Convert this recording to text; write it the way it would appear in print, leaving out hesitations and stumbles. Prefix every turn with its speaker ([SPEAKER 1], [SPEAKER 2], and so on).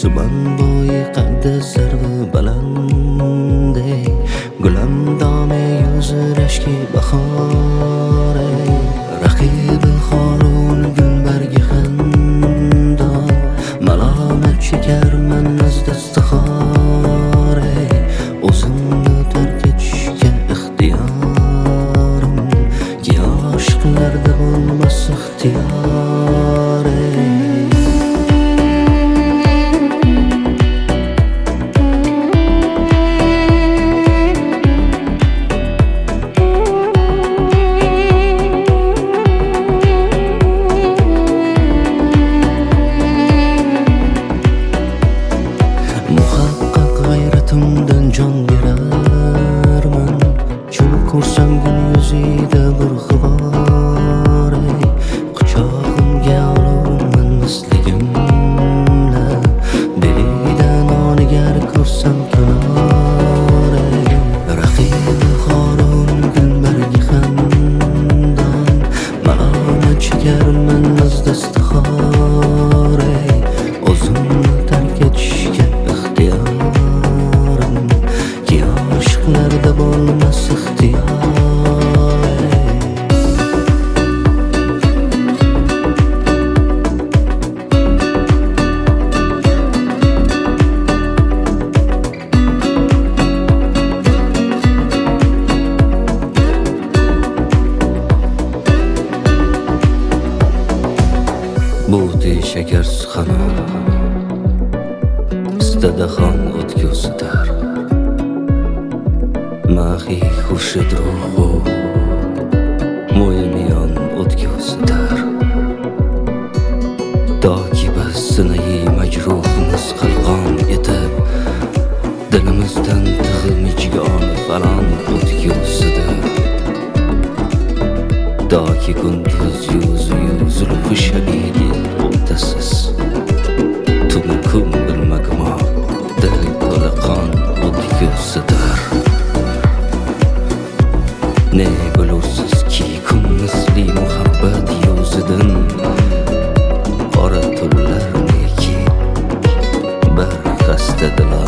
[SPEAKER 1] سبنبوی قد سرو بلنده گلم دامه یوز رشکی بخاره رقیب خارون گل برگ خندان ملامت شکر من از دست خاره uzunlu terk etişke ihtiyarım ki aşklarda bulmaz ihtiyare. Gayretimden can verermen Çul kursam gün yüzüde bir xıbar Kucağım gavlumen misligimle Deliden aniger kursam kınar Rakibi harun gül bergi xandan Malamet çekermen az destixar Uzunlu terk etişke ihtiyar Aşklarda bulmaz ihtiyare. Buti şeker sıxana İstadaxan o'tkazar Maxi xushid ruhu Mo'ymiyon o'tkazar Toki biz sinayi majruhimiz qalqon etib Dilimizdan tig'ilmichgon falon o'tkazar Toki kunduz yuzu zulfi shadidi o'tasiz Tuni kun bilmagmo dil to'la qon o'tkazar Ne bilursiz ki kun misli muhabbat yuzidan Qora tunlar neki bir xasta dilar